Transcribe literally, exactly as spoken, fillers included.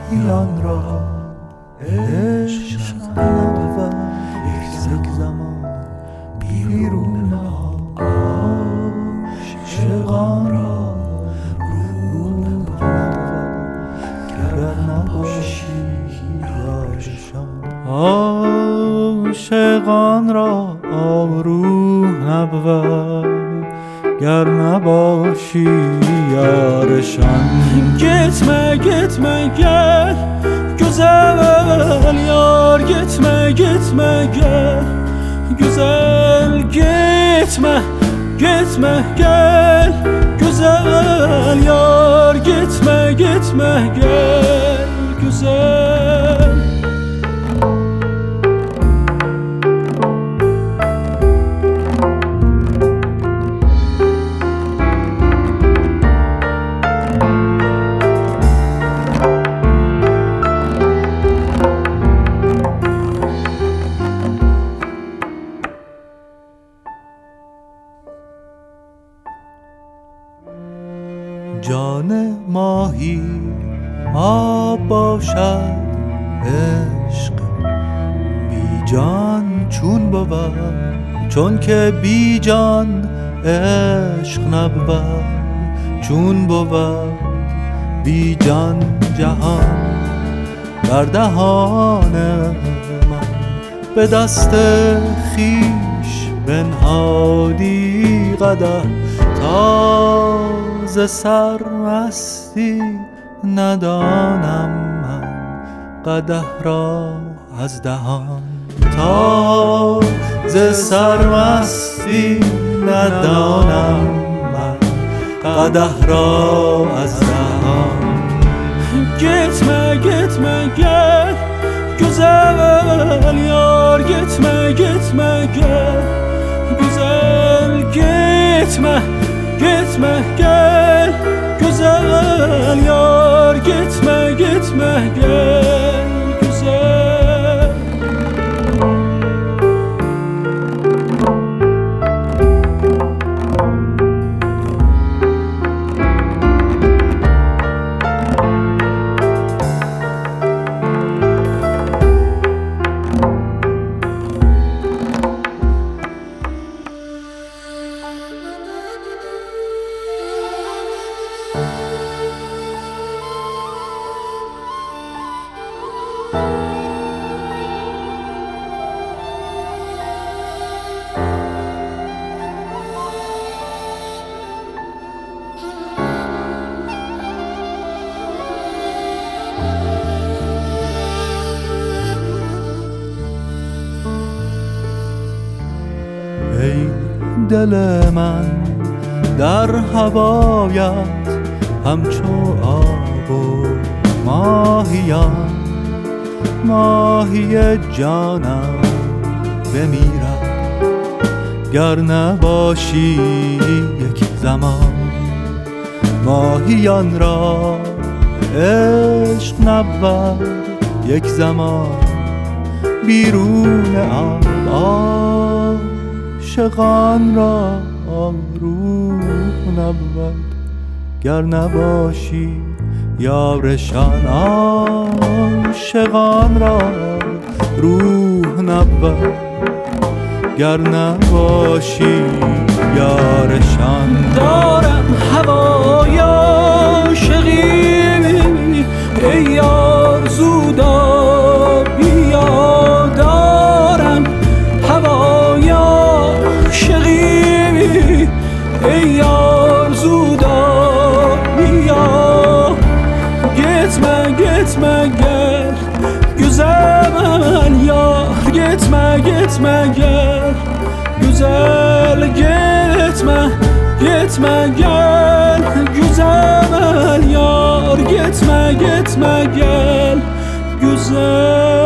ماهیان را عشق نبود یک زمان بیرون آب، عاشقان را روح نبود گر نباشی یارشان. عاشقان را روح نبود گر نباشی یارشان. Gitme gitme gel güzel yar, gitme gitme gel güzel, gitme gitme gel güzel yar, gitme gitme gel güzel. جان ماهی آب باشد، عشق بی جان چون بود، چون که بی جان عشق نبود. چون بود بی جان جهان بر دهان من، به دست خویش بنهادی قدح تا ز سرمستی ندانم من قدح را از دهان. تا ز سرمستی ندانم من قدح را از دهان. Gitme gitme gel güzel yar, gitme gitme gel güzel, gitme gitme gel güzel yar, gitme gitme gel güzel. ای دل من در هوایت همچو آب و ماهیان، ماهی جانم بمیرد گر نباشی یک زمان. ماهیان را عشق نبود یک زمان بیرون آب، عاشقان را روح نبود گر نباشی یارشان. عاشقان را روح نبود گر نباشی یارشان. دارم هوای عاشقی ای یار زودا بیا، دارم هوای عاشقی ای یار زودا بیا. Gitme gitme gel güzel yar, gitme gitme gel güzel, gitme gitme gel güzel yar, gitme gitme gel güzel.